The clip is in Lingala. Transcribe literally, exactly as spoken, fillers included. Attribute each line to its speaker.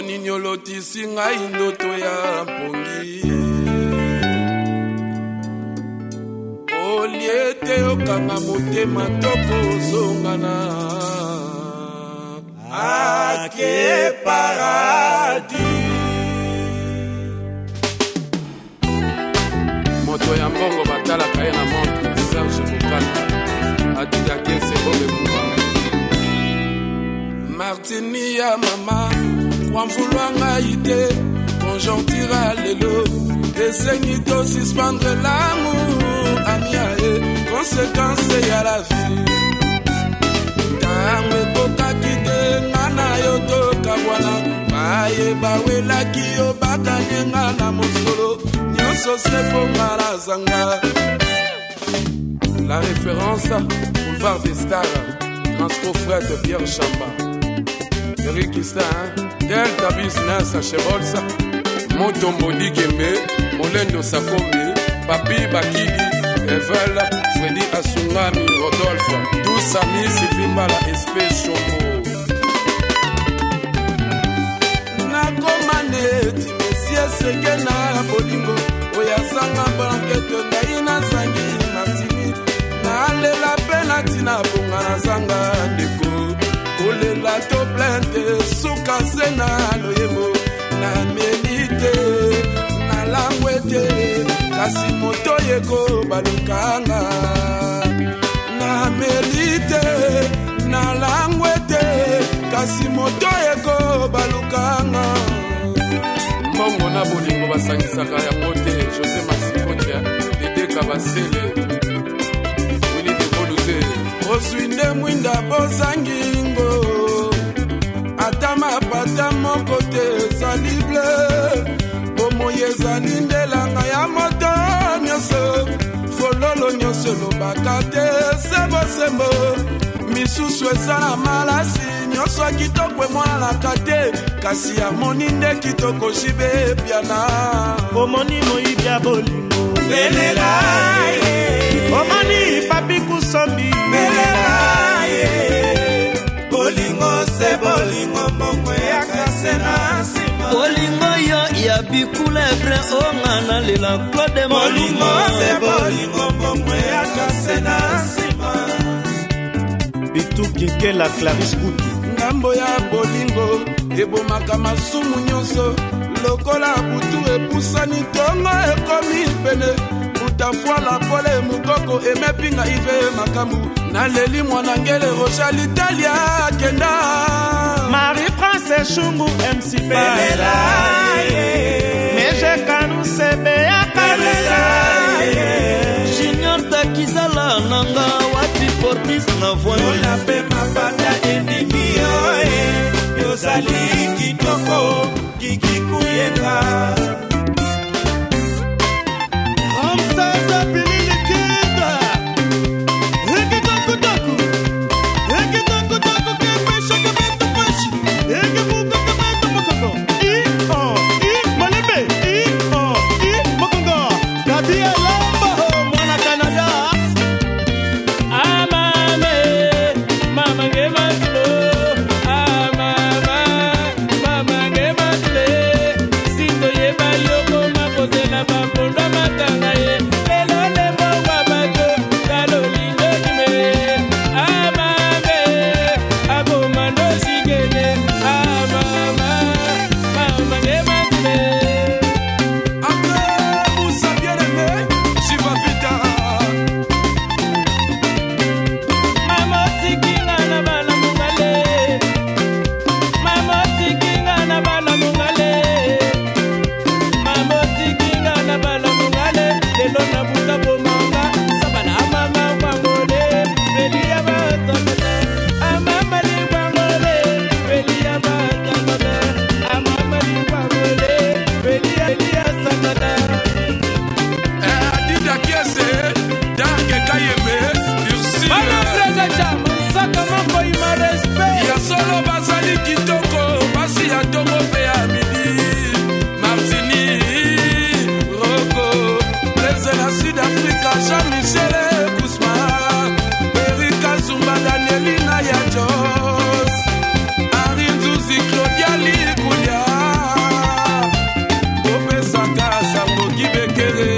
Speaker 1: Ninyolotisi ngai ndoto ya mpongi Oliete okanga motema toko zongana Ake paradis Moto ya mbongo batala kaye na montre Serge Bukana Adida Kense Bobe Kuba Martini ya mama Kwa mfulwanga ite Conjonctira lelo Essaye de suspendre l'amour Amiae Conséquence ya la vie Kamwe koka kite Ngana yoto kabwana Baye bawe laki yo bakanye ngana mosolo Nyonso sepo ngara zanga La référence Boulevard des Stars Transco Fred de Pierre Chamba Eric Istin Delta Business chez Bolsa Motombo Digembe Molendo Sakombi Papi Bakili Evel Freddy Asungami Rodolphe Tous amis Sivimbala Espé Chomo Nakomaneti Messie Segena Bolingo Oyasanga Blankete Naina Zangi Martini Nalela Penatina Bunga Zanga Ndeko Olela to plante Suka Sena Loyemo Na melite Na langwete Kasi moto yeko balukanga Na melite Na langwete Kasi moto yeko balukanga Mbongo na bolingo basangisaka ya mote José Masikotia Dede Kabasele Willy de Boluze Oswinde mwinda bozangingo Atama pata moko te salible Bomo yezali ndelanga ya moto nyoso Fololo nyoso lobaka te sebo sebo Misusu esala malasi nyoso kitoko mwana la kate Kasi ya moni nde kitoko jibe piana
Speaker 2: Omoni moibia bolingo
Speaker 3: Belela
Speaker 2: Omoni papi kusombi
Speaker 3: Belela Bolingo se bolingo mongwe ya kasena sima
Speaker 4: Bolingo yo ya bikulebre ongana lila Claude
Speaker 3: Bolingo se bolingo mongwe ya kasena sima
Speaker 2: Bitu kike la Clarisse Bouti
Speaker 1: Ngambo ya bolingo Ebomaka masumu nyonso Lokola butu epusani tongo ekomi pene Utafwala pole mukoko emepinga ive makamu Naleli mwana ngele Rochal Italia kenda
Speaker 2: Marie-France Chungu M C
Speaker 3: Belela
Speaker 2: Meje kanu sebe ya Belela
Speaker 4: Junior Takizala nanga Wapi Fortis na voyo
Speaker 3: Yola pe mabata endimi yoe Yozali kitoko Kiki kuyenga
Speaker 2: Sindo ye
Speaker 1: Yekere